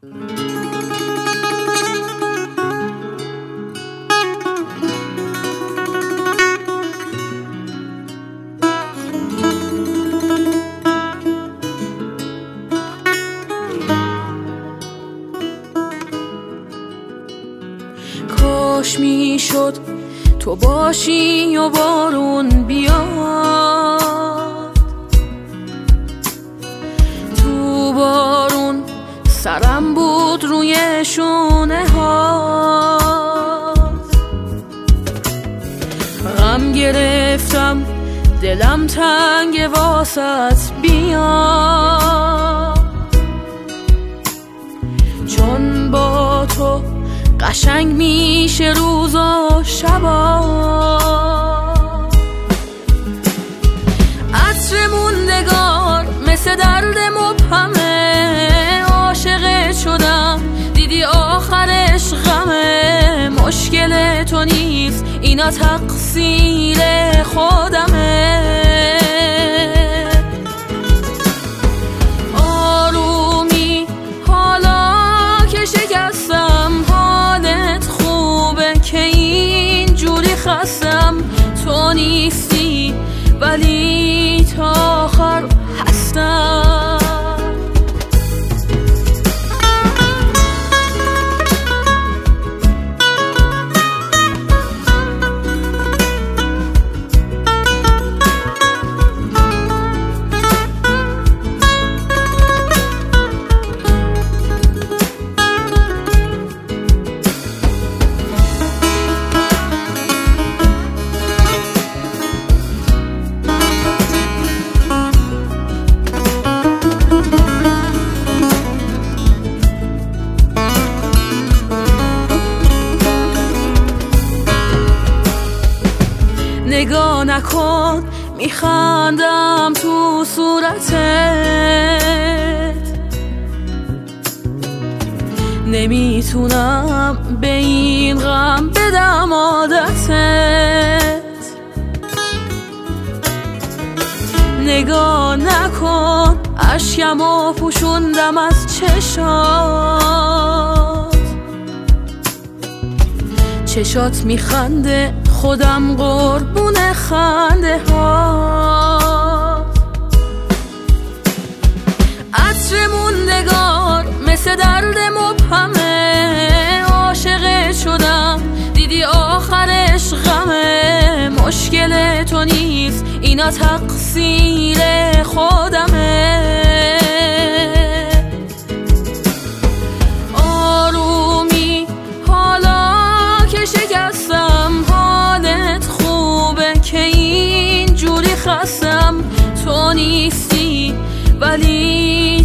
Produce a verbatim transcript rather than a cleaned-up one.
کاش میشد تو باشی و بارون بیاد، تو بارون سرم بود روی شونه ها، غم گرفتم دلم تنگ واسط بیاد، چون با تو قشنگ میشه روز و شبا، عطر موندگار مثل درد مبهمه، عاشقت شدم دیدی آخرش غمه، مشکل تو نیست اینا تقصیر خودمه، آرومی حالا که شکستم حالت خوبه که اینجوری خستم، تو نیستی ولی تا آخر هستم. نگاه نکن میخندم تو صورتت، نمیتونم به این غم بدم عادتت، نگاه نکن اشکمو پوشوندم از چشات، چشات میخنده خودم قربون خنده ها، عطر موندگار مثل درد مبهمه، عاشقت شدم دیدی آخرش غمه، مشکل تو نیست اینا تقصیر خودمه، آرومی حالا که شکستم حالت خوبه که اینجوری خستم، تو نیستی ولی